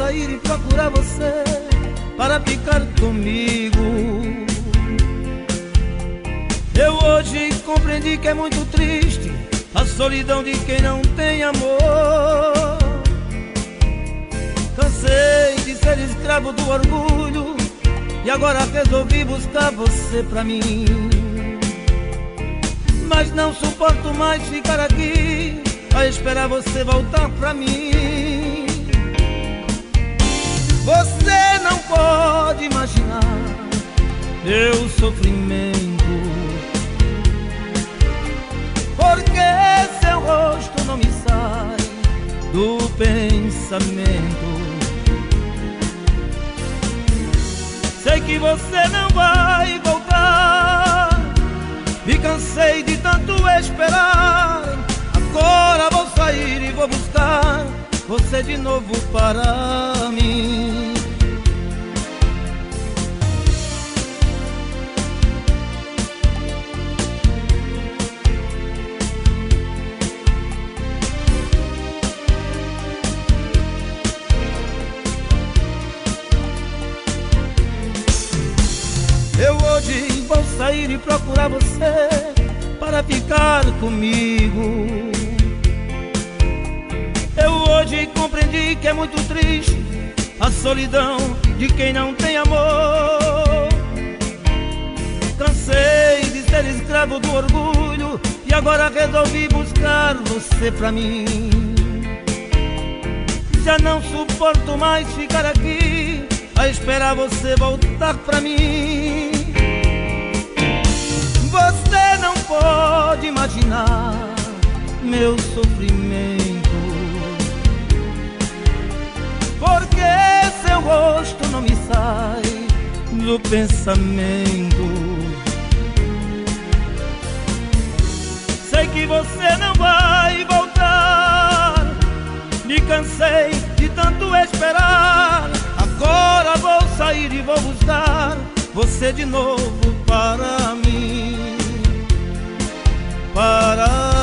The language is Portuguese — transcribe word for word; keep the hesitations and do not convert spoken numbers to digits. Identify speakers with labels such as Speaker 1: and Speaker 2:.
Speaker 1: sair e procurar você para ficar comigo. Eu hoje compreendi que é muito triste a solidão de quem não tem amor. Cansei de ser escravo do orgulho e agora resolvi buscar você pra mim. Mas não suporto mais ficar aqui a esperar você voltar pra mim. Você não pode imaginar meu sofrimento, porque seu rosto não me sai do pensamento. Sei que você não vai voltar, me cansei de tanto esperar. Agora vou sair e vou buscar você de novo para mim. Eu hoje vou sair e procurar você para ficar comigo. Eu hoje compreendi que é muito triste a solidão de quem não tem amor. Cansei de ser escravo do orgulho e agora resolvi buscar você pra mim. Já não suporto mais ficar aqui a esperar você voltar pra mim. Você não pode imaginar meu sofrimento, porque seu rosto não me sai do pensamento. Sei que você não vai voltar, me cansei de tanto esperar. Agora vou sair e vou buscar você de novo para mim, para